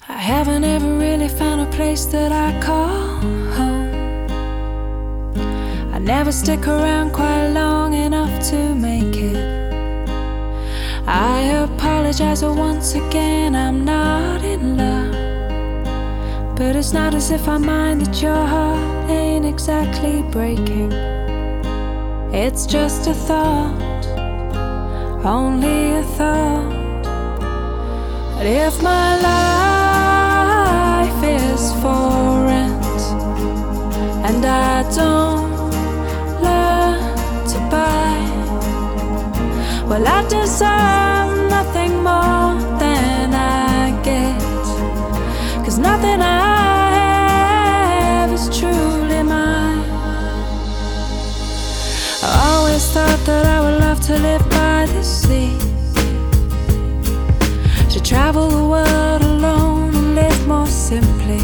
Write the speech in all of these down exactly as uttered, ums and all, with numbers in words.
I haven't ever really found a place that I call home. I never stick around quite long enough to make it. I apologize once again, I'm not in love. But it's not as if I mind that your heart ain't exactly breaking. It's just a thought, only a thought. But if my life is for rent and I don't learn to buy, well, I deserve nothing more than I get, 'cause nothing I have is truly mine. I always thought that I would love to live by the sea, to travel the world alone and live more simply.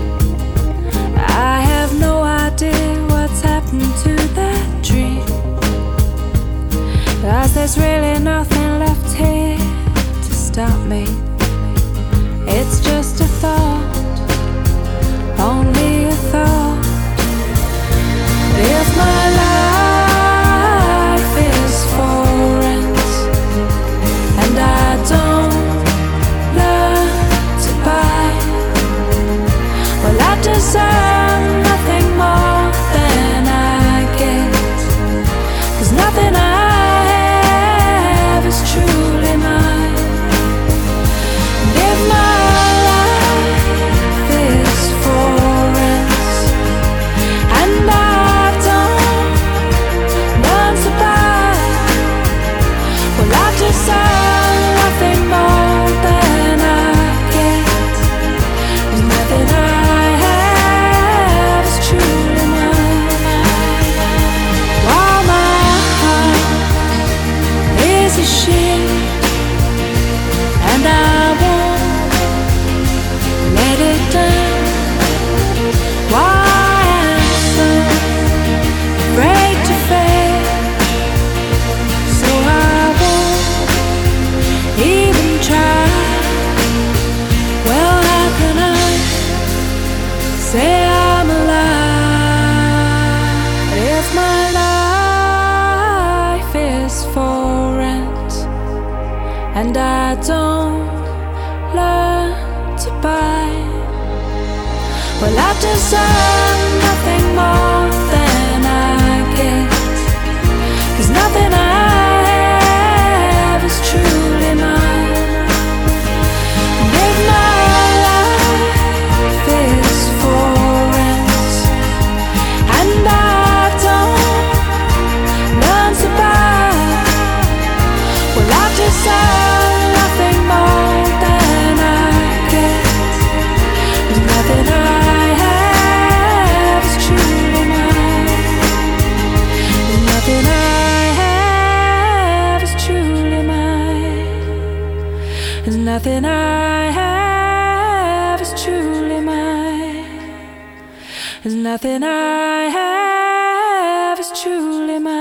I have no idea what's happened to that dream, 'cause there's really nothing left here to stop me. It's just a thought, only a thought. If my life is for rent and I don't learn to buy, well, I deserve nothing more than I get, 'cause nothing I have is truly mine. And if my life is for rent and I don't learn to buy, well, I deserve nothing more than I get, 'cause nothing I have is truly mine. While my heart is a ship and I won't let it down, why I'm so afraid to fail, so I won't even try. Well, how can I say I'm alive if my life is for rent and I don't learn to buy? Well, I deserve nothing more than I get, 'cause nothing I have is truly mine. And if my life is for rent and I don't learn to buy, well, I deserve nothing more than I get, 'cause nothing I have is truly mine. And nothing I have is truly mine. And nothing I have is truly mine. And nothing I have is truly mine.